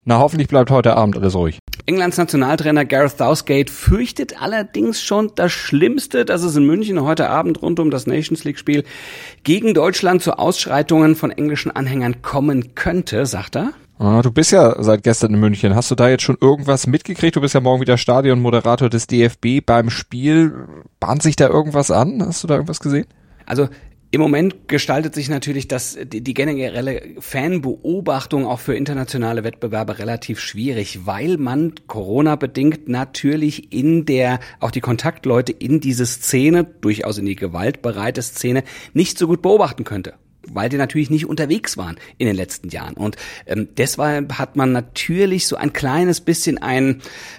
Na, hoffentlich bleibt heute Abend alles ruhig. Englands Nationaltrainer Gareth Southgate fürchtet allerdings schon das Schlimmste, dass es in München heute Abend rund um das Nations League-Spiel gegen Deutschland zu Ausschreitungen von englischen Anhängern kommen könnte, sagt er. Du bist ja seit gestern in München. Hast du da jetzt schon irgendwas mitgekriegt? Du bist ja morgen wieder Stadionmoderator des DFB beim Spiel. Bahnt sich da irgendwas an? Hast du da irgendwas gesehen? Also im Moment gestaltet sich natürlich die generelle Fanbeobachtung auch für internationale Wettbewerbe relativ schwierig, weil man Corona-bedingt natürlich auch die Kontaktleute in diese Szene, durchaus in die gewaltbereite Szene, nicht so gut beobachten könnte. Weil die natürlich nicht unterwegs waren in den letzten Jahren. Und deshalb hat man natürlich so ein kleines bisschen eine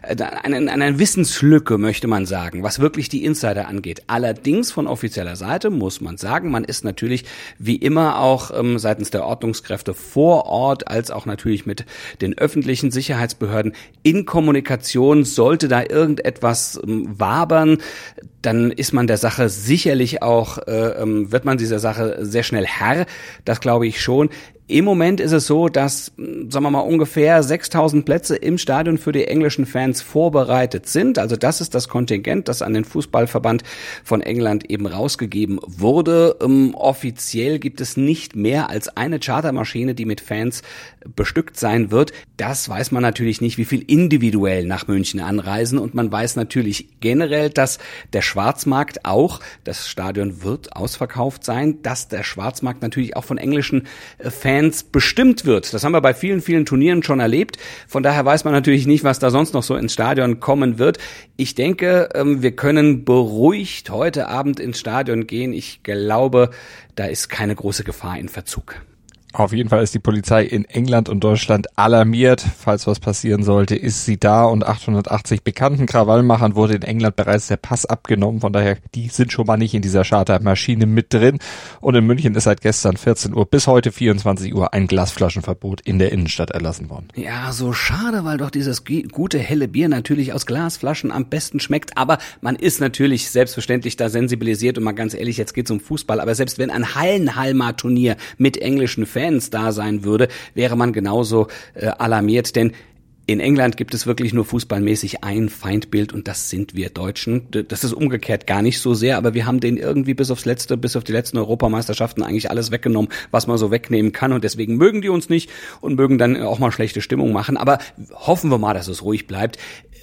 Wissenslücke, möchte man sagen, was wirklich die Insider angeht. Allerdings von offizieller Seite muss man sagen, man ist natürlich wie immer auch seitens der Ordnungskräfte vor Ort, als auch natürlich mit den öffentlichen Sicherheitsbehörden in Kommunikation. Sollte da irgendetwas wabern, dann ist man der Sache sicherlich auch, wird man dieser Sache sehr schnell Herr. Das glaube ich schon. Im Moment ist es so, dass, sagen wir mal, ungefähr 6.000 Plätze im Stadion für die englischen Fans vorbereitet sind. Also das ist das Kontingent, das an den Fußballverband von England eben rausgegeben wurde. Offiziell gibt es nicht mehr als eine Chartermaschine, die mit Fans bestückt sein wird. Das weiß man natürlich nicht, wie viel individuell nach München anreisen. Und man weiß natürlich generell, dass der Schwarzmarkt auch, das Stadion wird ausverkauft sein, dass der Schwarzmarkt natürlich auch von englischen Fans bestimmt wird. Das haben wir bei vielen, vielen Turnieren schon erlebt. Von daher weiß man natürlich nicht, was da sonst noch so ins Stadion kommen wird. Ich denke, wir können beruhigt heute Abend ins Stadion gehen. Ich glaube, da ist keine große Gefahr in Verzug. Auf jeden Fall ist die Polizei in England und Deutschland alarmiert. Falls was passieren sollte, ist sie da und 880 bekannten Krawallmachern wurde in England bereits der Pass abgenommen. Von daher, die sind schon mal nicht in dieser Chartermaschine mit drin. Und in München ist seit gestern 14 Uhr bis heute 24 Uhr ein Glasflaschenverbot in der Innenstadt erlassen worden. Ja, so schade, weil doch dieses gute helle Bier natürlich aus Glasflaschen am besten schmeckt. Aber man ist natürlich selbstverständlich da sensibilisiert und mal ganz ehrlich, jetzt geht's um Fußball. Aber selbst wenn ein Hallenhalma-Turnier mit englischen Fans da sein würde, wäre man genauso alarmiert, denn in England gibt es wirklich nur fußballmäßig ein Feindbild und das sind wir Deutschen. Das ist umgekehrt gar nicht so sehr, aber wir haben denen irgendwie bis auf die letzten Europameisterschaften eigentlich alles weggenommen, was man so wegnehmen kann und deswegen mögen die uns nicht und mögen dann auch mal schlechte Stimmung machen, aber hoffen wir mal, dass es ruhig bleibt.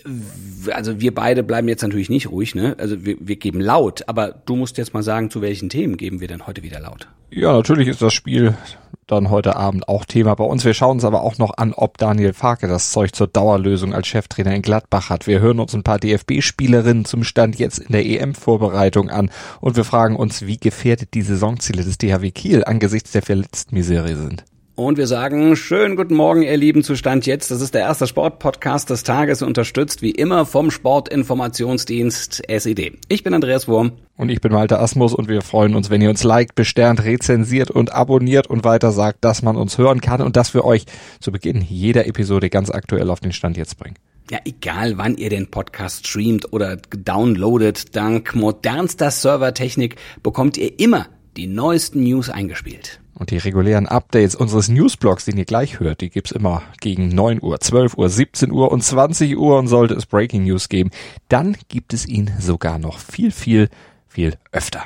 Also wir beide bleiben jetzt natürlich nicht ruhig, ne? Also wir geben laut, aber du musst jetzt mal sagen, zu welchen Themen geben wir denn heute wieder laut? Ja, natürlich ist das Spiel dann heute Abend auch Thema bei uns. Wir schauen uns aber auch noch an, ob Daniel Farke das Zeug zur Dauerlösung als Cheftrainer in Gladbach hat. Wir hören uns ein paar DFB-Spielerinnen zum Stand jetzt in der EM-Vorbereitung an und wir fragen uns, wie gefährdet die Saisonziele des THW Kiel angesichts der Verletzten-Misere sind. Und wir sagen, schönen guten Morgen, ihr Lieben, zu Stand jetzt. Das ist der erste Sportpodcast des Tages, unterstützt wie immer vom Sportinformationsdienst SED. Ich bin Andreas Wurm. Und ich bin Malte Asmus und wir freuen uns, wenn ihr uns liked, besternt, rezensiert und abonniert und weiter sagt, dass man uns hören kann und dass wir euch zu Beginn jeder Episode ganz aktuell auf den Stand jetzt bringen. Ja, egal wann ihr den Podcast streamt oder downloadet, dank modernster Servertechnik bekommt ihr immer die neuesten News eingespielt. Und die regulären Updates unseres Newsblogs, den ihr gleich hört, die gibt's immer gegen 9 Uhr, 12 Uhr, 17 Uhr und 20 Uhr. Und sollte es Breaking News geben, dann gibt es ihn sogar noch viel, viel, viel öfter.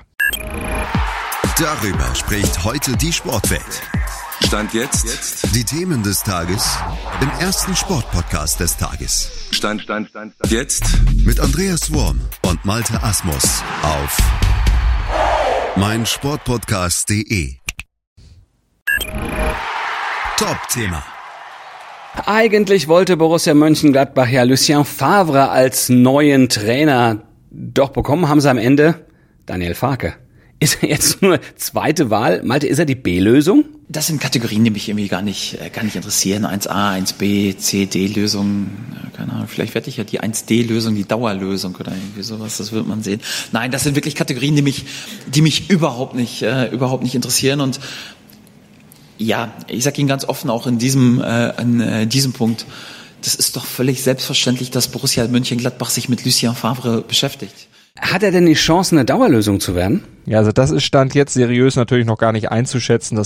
Darüber spricht heute die Sportwelt. Stand jetzt. Die Themen des Tages im ersten Sportpodcast des Tages. Stand jetzt. Mit Andreas Wurm und Malte Asmus auf meinsportpodcast.de. Top-Thema. Eigentlich wollte Borussia Mönchengladbach ja Lucien Favre als neuen Trainer. Doch bekommen haben sie am Ende Daniel Farke. Ist er jetzt nur zweite Wahl? Malte, ist er die B-Lösung? Das sind Kategorien, die mich irgendwie gar nicht interessieren. 1a, 1b, C, D-Lösung. Keine Ahnung, vielleicht werde ich ja die 1D-Lösung, die Dauerlösung oder irgendwie sowas. Das wird man sehen. Nein, das sind wirklich Kategorien, die mich überhaupt nicht interessieren. Und ja, ich sage Ihnen ganz offen auch in diesem Punkt, das ist doch völlig selbstverständlich, dass Borussia Mönchengladbach sich mit Lucien Favre beschäftigt. Hat er denn die Chance, eine Dauerlösung zu werden? Ja, also das ist Stand jetzt seriös natürlich noch gar nicht einzuschätzen. Das hängt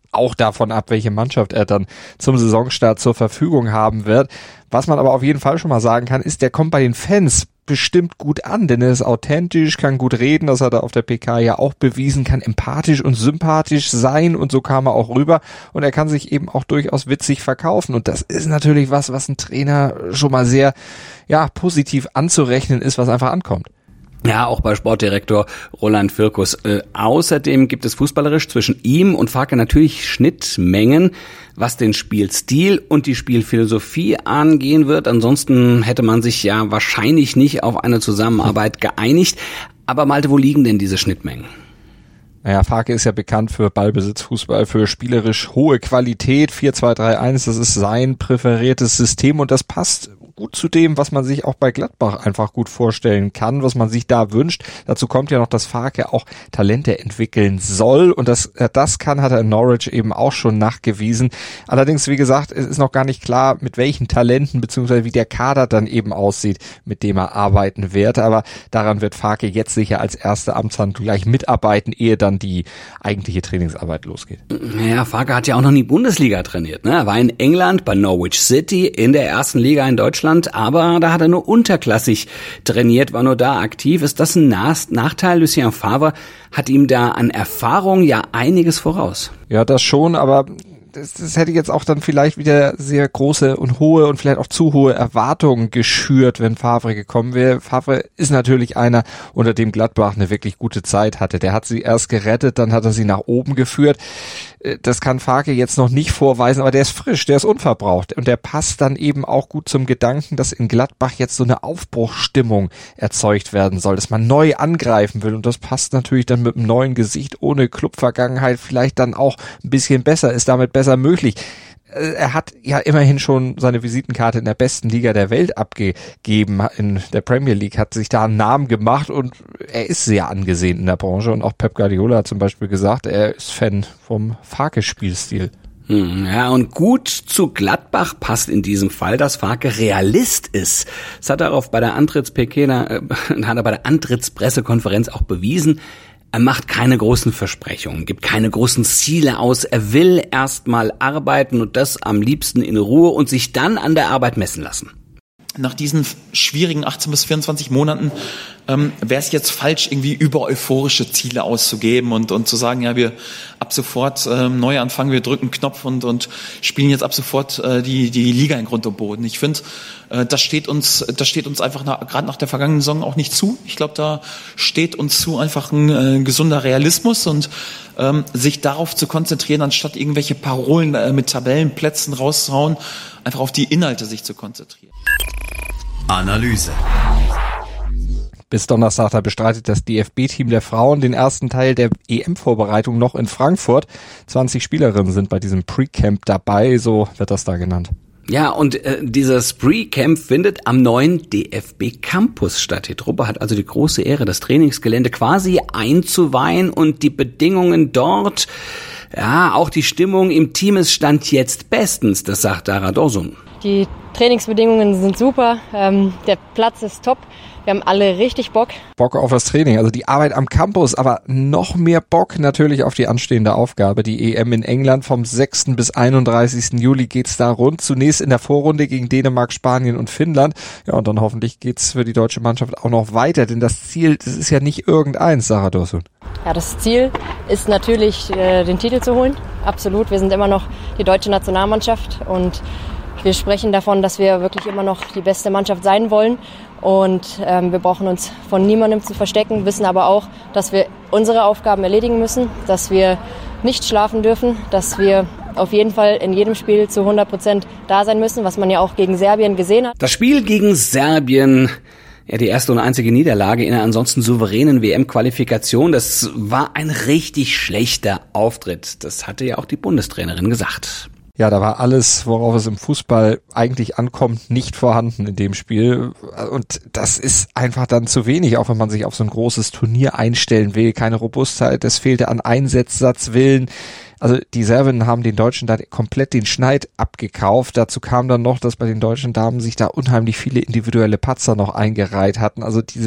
auch davon ab, welche Mannschaft er dann zum Saisonstart zur Verfügung haben wird. Was man aber auf jeden Fall schon mal sagen kann, ist, der kommt bei den Fans bestimmt gut an, denn er ist authentisch, kann gut reden, das hat er auf der PK ja auch bewiesen, kann empathisch und sympathisch sein und so kam er auch rüber und er kann sich eben auch durchaus witzig verkaufen und das ist natürlich was ein Trainer schon mal sehr, positiv anzurechnen ist, was einfach ankommt. Ja, auch bei Sportdirektor Roland Firkus. Außerdem gibt es fußballerisch zwischen ihm und Farke natürlich Schnittmengen, was den Spielstil und die Spielphilosophie angehen wird. Ansonsten hätte man sich ja wahrscheinlich nicht auf eine Zusammenarbeit geeinigt. Aber Malte, wo liegen denn diese Schnittmengen? Naja, Farke ist ja bekannt für Ballbesitzfußball, für spielerisch hohe Qualität. 4-2-3-1, das ist sein präferiertes System und das passt gut zu dem, was man sich auch bei Gladbach einfach gut vorstellen kann, was man sich da wünscht. Dazu kommt ja noch, dass Farke auch Talente entwickeln soll und dass er das kann, hat er in Norwich eben auch schon nachgewiesen. Allerdings, wie gesagt, es ist noch gar nicht klar, mit welchen Talenten bzw. wie der Kader dann eben aussieht, mit dem er arbeiten wird. Aber daran wird Farke jetzt sicher als erste Amtshandlung gleich mitarbeiten, ehe dann die eigentliche Trainingsarbeit losgeht. Ja, Farke hat ja auch noch nie Bundesliga trainiert, ne? Er war in England bei Norwich City in der ersten Liga in Deutschland, aber da hat er nur unterklassig trainiert, war nur da aktiv. Ist das ein Nachteil? Lucien Favre hat ihm da an Erfahrung ja einiges voraus. Ja, das schon, aber das hätte jetzt auch dann vielleicht wieder sehr große und hohe und vielleicht auch zu hohe Erwartungen geschürt, wenn Favre gekommen wäre. Favre ist natürlich einer, unter dem Gladbach eine wirklich gute Zeit hatte. Der hat sie erst gerettet, dann hat er sie nach oben geführt. Das kann Farke jetzt noch nicht vorweisen, aber der ist frisch, der ist unverbraucht und der passt dann eben auch gut zum Gedanken, dass in Gladbach jetzt so eine Aufbruchsstimmung erzeugt werden soll, dass man neu angreifen will und das passt natürlich dann mit einem neuen Gesicht ohne Clubvergangenheit vielleicht dann auch ein bisschen besser, ist damit besser möglich. Er hat ja immerhin schon seine Visitenkarte in der besten Liga der Welt abgegeben. In der Premier League hat sich da einen Namen gemacht und er ist sehr angesehen in der Branche. Und auch Pep Guardiola hat zum Beispiel gesagt, er ist Fan vom Farke-Spielstil. Ja, und gut zu Gladbach passt in diesem Fall, dass Farke Realist ist. Das hat er auch bei der Antrittspressekonferenz auch bewiesen. Er macht keine großen Versprechungen, gibt keine großen Ziele aus. Er will erstmal arbeiten und das am liebsten in Ruhe und sich dann an der Arbeit messen lassen. Nach diesen schwierigen 18 bis 24 Monaten wäre es jetzt falsch, irgendwie über euphorische Ziele auszugeben und zu sagen, ja, wir ab sofort neu anfangen, wir drücken Knopf und spielen jetzt ab sofort die Liga in Grund und Boden. Ich finde, das steht uns einfach gerade nach der vergangenen Saison auch nicht zu. Ich glaube, da steht uns zu einfach ein gesunder Realismus und sich darauf zu konzentrieren, anstatt irgendwelche Parolen mit Tabellenplätzen rauszuhauen, einfach auf die Inhalte sich zu konzentrieren. Analyse. Bis Donnerstag, da bestreitet das DFB-Team der Frauen den ersten Teil der EM-Vorbereitung noch in Frankfurt. 20 Spielerinnen sind bei diesem Pre-Camp dabei, so wird das da genannt. Ja, und dieses Pre-Camp findet am neuen DFB-Campus statt. Die Truppe hat also die große Ehre, das Trainingsgelände quasi einzuweihen und die Bedingungen dort, ja, auch die Stimmung im Team ist Stand jetzt bestens, das sagt Dara Dorsun. Die Trainingsbedingungen sind super, der Platz ist top, wir haben alle richtig Bock. Bock auf das Training, also die Arbeit am Campus, aber noch mehr Bock natürlich auf die anstehende Aufgabe. Die EM in England vom 6. bis 31. Juli geht's da rund. Zunächst in der Vorrunde gegen Dänemark, Spanien und Finnland. Ja, und dann hoffentlich geht's für die deutsche Mannschaft auch noch weiter, denn das Ziel, das ist ja nicht irgendeins, Sarah Dorsun. Ja, das Ziel ist natürlich, den Titel zu holen. Absolut, wir sind immer noch die deutsche Nationalmannschaft und wir sprechen davon, dass wir wirklich immer noch die beste Mannschaft sein wollen und wir brauchen uns von niemandem zu verstecken, wissen aber auch, dass wir unsere Aufgaben erledigen müssen, dass wir nicht schlafen dürfen, dass wir auf jeden Fall in jedem Spiel zu 100% da sein müssen, was man ja auch gegen Serbien gesehen hat. Das Spiel gegen Serbien, ja, die erste und einzige Niederlage in einer ansonsten souveränen WM-Qualifikation, das war ein richtig schlechter Auftritt. Das hatte ja auch die Bundestrainerin gesagt. Ja, da war alles, worauf es im Fußball eigentlich ankommt, nicht vorhanden in dem Spiel. Und das ist einfach dann zu wenig, auch wenn man sich auf so ein großes Turnier einstellen will. Keine Robustheit, es fehlte an Einsatzwillen. Also die Serbinnen haben den Deutschen da komplett den Schneid abgekauft. Dazu kam dann noch, dass bei den deutschen Damen sich da unheimlich viele individuelle Patzer noch eingereiht hatten. Also diese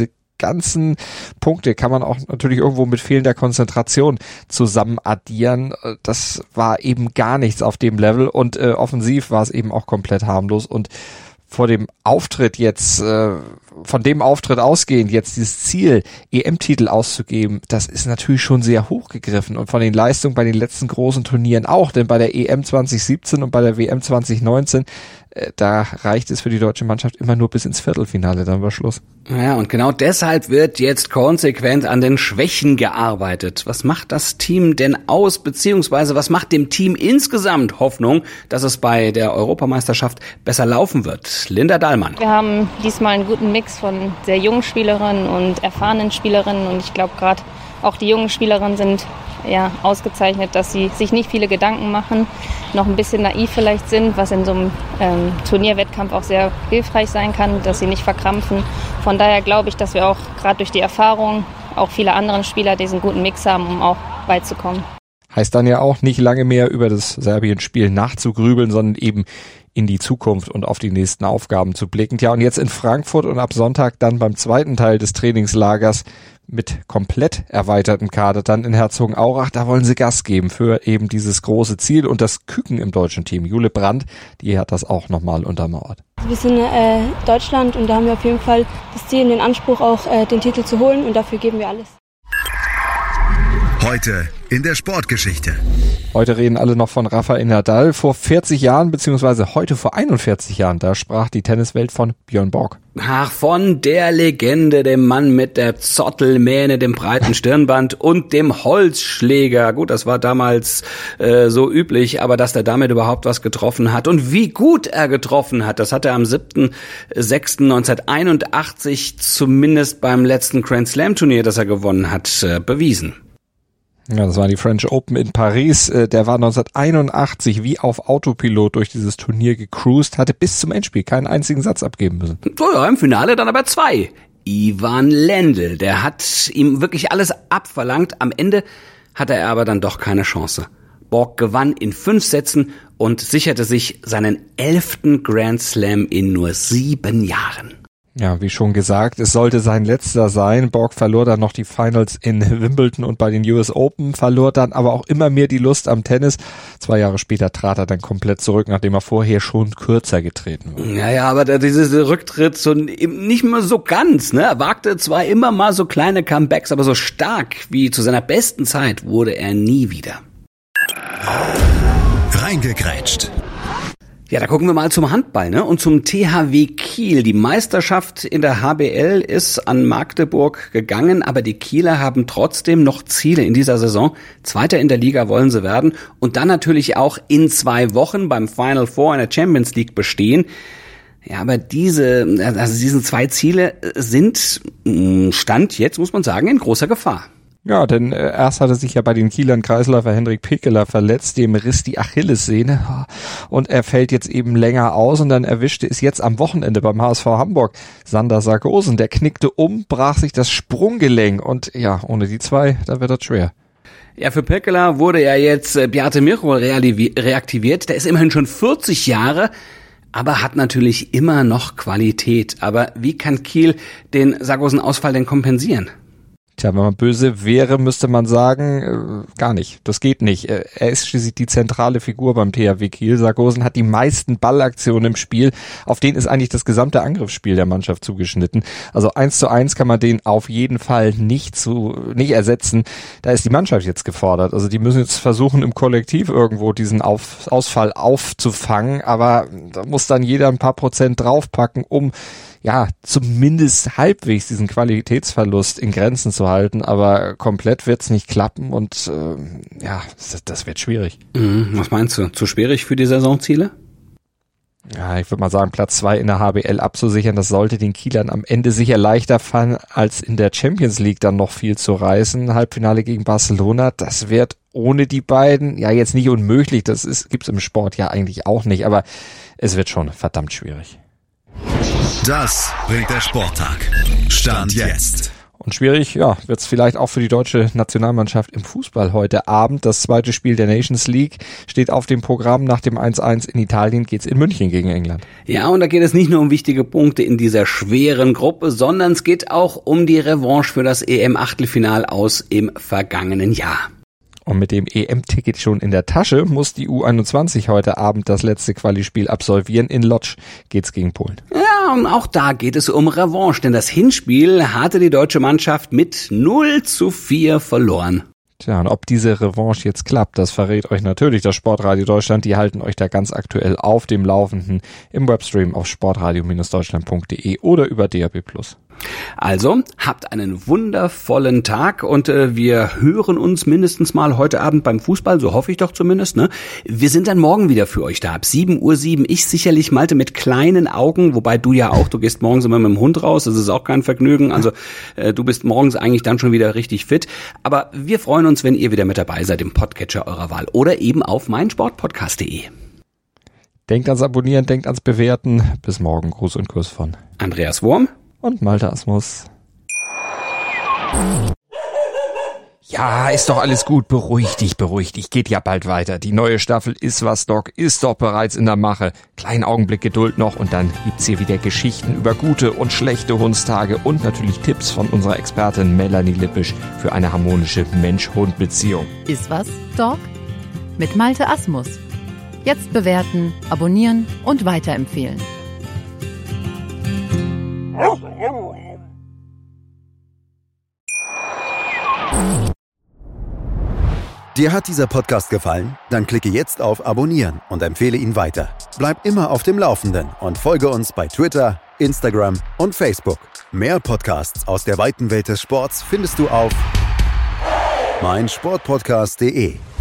ganzen Punkte kann man auch natürlich irgendwo mit fehlender Konzentration zusammen addieren. Das war eben gar nichts auf dem Level und offensiv war es eben auch komplett harmlos und vor dem Auftritt jetzt, von dem Auftritt ausgehend, jetzt dieses Ziel, EM-Titel auszugeben, das ist natürlich schon sehr hochgegriffen und von den Leistungen bei den letzten großen Turnieren auch, denn bei der EM 2017 und bei der WM 2019, da reicht es für die deutsche Mannschaft immer nur bis ins Viertelfinale, dann war Schluss. Ja, und genau deshalb wird jetzt konsequent an den Schwächen gearbeitet. Was macht das Team denn aus, beziehungsweise was macht dem Team insgesamt Hoffnung, dass es bei der Europameisterschaft besser laufen wird? Linda Dahlmann. Wir haben diesmal einen guten Mix von sehr jungen Spielerinnen und erfahrenen Spielerinnen und ich glaube gerade auch die jungen Spielerinnen sind ausgezeichnet, dass sie sich nicht viele Gedanken machen, noch ein bisschen naiv vielleicht sind, was in so einem Turnierwettkampf auch sehr hilfreich sein kann, dass sie nicht verkrampfen. Von daher glaube ich, dass wir auch gerade durch die Erfahrung auch viele andere Spieler diesen guten Mix haben, um auch weit zu kommen. Heißt dann ja auch nicht lange mehr über das Serbien-Spiel nachzugrübeln, sondern eben in die Zukunft und auf die nächsten Aufgaben zu blicken. Ja, und jetzt in Frankfurt und ab Sonntag dann beim zweiten Teil des Trainingslagers mit komplett erweitertem Kader dann in Herzogenaurach. Da wollen sie Gas geben für eben dieses große Ziel und das Küken im deutschen Team. Jule Brandt, die hat das auch nochmal untermauert. Wir sind Deutschland und da haben wir auf jeden Fall das Ziel und den Anspruch auch den Titel zu holen und dafür geben wir alles. Heute in der Sportgeschichte. Heute reden alle noch von Rafael Nadal. Vor 40 Jahren, beziehungsweise heute vor 41 Jahren, da sprach die Tenniswelt von Björn Borg. Ach, von der Legende, dem Mann mit der Zottelmähne, dem breiten Stirnband und dem Holzschläger. Gut, das war damals so üblich, aber dass der damit überhaupt was getroffen hat und wie gut er getroffen hat, das hat er am 7.6.1981 zumindest beim letzten Grand Slam Turnier, das er gewonnen hat, bewiesen. Ja, das war die French Open in Paris. Der war 1981 wie auf Autopilot durch dieses Turnier gecruised, hatte bis zum Endspiel keinen einzigen Satz abgeben müssen. So, ja, im Finale dann aber 2. Ivan Lendl, der hat ihm wirklich alles abverlangt. Am Ende hatte er aber dann doch keine Chance. Borg gewann in 5 Sätzen und sicherte sich seinen 11. Grand Slam in nur 7 Jahren. Ja, wie schon gesagt, es sollte sein letzter sein. Borg verlor dann noch die Finals in Wimbledon und bei den US Open, verlor dann aber auch immer mehr die Lust am Tennis. 2 Jahre später trat er dann komplett zurück, nachdem er vorher schon kürzer getreten war. Ja, aber dieser Rücktritt so nicht mehr so ganz, ne? Er wagte zwar immer mal so kleine Comebacks, aber so stark wie zu seiner besten Zeit wurde er nie wieder. Reingegrätscht. Ja, da gucken wir mal zum Handball, ne? Und zum THW Kiel. Die Meisterschaft in der HBL ist an Magdeburg gegangen, aber die Kieler haben trotzdem noch Ziele in dieser Saison. Zweiter in der Liga wollen sie werden und dann natürlich auch in 2 Wochen beim Final Four in der Champions League bestehen. Ja, aber diese 2 Ziele sind, Stand jetzt, muss man sagen, in großer Gefahr. Ja, denn erst hatte sich ja bei den Kielern Kreisläufer Henrik Pekeler verletzt, dem riss die Achillessehne und er fällt jetzt eben länger aus und dann erwischte es jetzt am Wochenende beim HSV Hamburg Sander Sargosen. Der knickte um, brach sich das Sprunggelenk und ja, ohne die 2, da wird das schwer. Ja, für Pekeler wurde ja jetzt Beate Michol reaktiviert. Der ist immerhin schon 40 Jahre, aber hat natürlich immer noch Qualität. Aber wie kann Kiel den Sargosen-Ausfall denn kompensieren? Tja, wenn man böse wäre, müsste man sagen, gar nicht. Das geht nicht. Er ist schließlich die zentrale Figur beim THW Kiel. Sargosen hat die meisten Ballaktionen im Spiel. Auf den ist eigentlich das gesamte Angriffsspiel der Mannschaft zugeschnitten. Also 1:1 kann man den auf jeden Fall nicht ersetzen. Da ist die Mannschaft jetzt gefordert. Also die müssen jetzt versuchen, im Kollektiv irgendwo diesen Ausfall aufzufangen. Aber da muss dann jeder ein paar Prozent draufpacken, um ja, zumindest halbwegs diesen Qualitätsverlust in Grenzen zu halten, aber komplett wird's nicht klappen und das wird schwierig. Was meinst du? Zu schwierig für die Saisonziele? Ja, ich würde mal sagen, Platz 2 in der HBL abzusichern, das sollte den Kielern am Ende sicher leichter fallen, als in der Champions League dann noch viel zu reißen. Halbfinale gegen Barcelona, das wird ohne die beiden ja jetzt nicht unmöglich, gibt's im Sport ja eigentlich auch nicht, aber es wird schon verdammt schwierig. Das bringt der Sporttag. Stand jetzt. Und schwierig, wird es vielleicht auch für die deutsche Nationalmannschaft im Fußball heute Abend. Das zweite Spiel der Nations League steht auf dem Programm. Nach dem 1-1 in Italien geht's in München gegen England. Ja, und da geht es nicht nur um wichtige Punkte in dieser schweren Gruppe, sondern es geht auch um die Revanche für das EM-Achtelfinal aus im vergangenen Jahr. Und mit dem EM-Ticket schon in der Tasche muss die U21 heute Abend das letzte Quali-Spiel absolvieren. In Lodz geht's gegen Polen. Ja, und auch da geht es um Revanche, denn das Hinspiel hatte die deutsche Mannschaft mit 0:4 verloren. Tja, und ob diese Revanche jetzt klappt, das verrät euch natürlich das Sportradio Deutschland. Die halten euch da ganz aktuell auf dem Laufenden im Webstream auf sportradio-deutschland.de oder über DAB+. Also, habt einen wundervollen Tag und wir hören uns mindestens mal heute Abend beim Fußball, so hoffe ich doch zumindest, ne? Wir sind dann morgen wieder für euch da, ab 7:07 Uhr. Ich sicherlich, Malte, mit kleinen Augen, wobei du ja auch, du gehst morgens immer mit dem Hund raus, das ist auch kein Vergnügen, also du bist morgens eigentlich dann schon wieder richtig fit. Aber wir freuen uns, wenn ihr wieder mit dabei seid im Podcatcher eurer Wahl oder eben auf meinsportpodcast.de. Denkt ans Abonnieren, denkt ans Bewerten. Bis morgen, Gruß und Kuss von Andreas Wurm und Malte Asmus. Ja, ist doch alles gut. Beruhig dich. Geht ja bald weiter. Die neue Staffel Ist was, Doc ist doch bereits in der Mache. Kleinen Augenblick Geduld noch und dann gibt's hier wieder Geschichten über gute und schlechte Hundstage und natürlich Tipps von unserer Expertin Melanie Lippisch für eine harmonische Mensch-Hund-Beziehung. Ist was, Doc? Mit Malte Asmus. Jetzt bewerten, abonnieren und weiterempfehlen. Dir hat dieser Podcast gefallen? Dann klicke jetzt auf Abonnieren und empfehle ihn weiter. Bleib immer auf dem Laufenden und folge uns bei Twitter, Instagram und Facebook. Mehr Podcasts aus der weiten Welt des Sports findest du auf meinsportpodcast.de.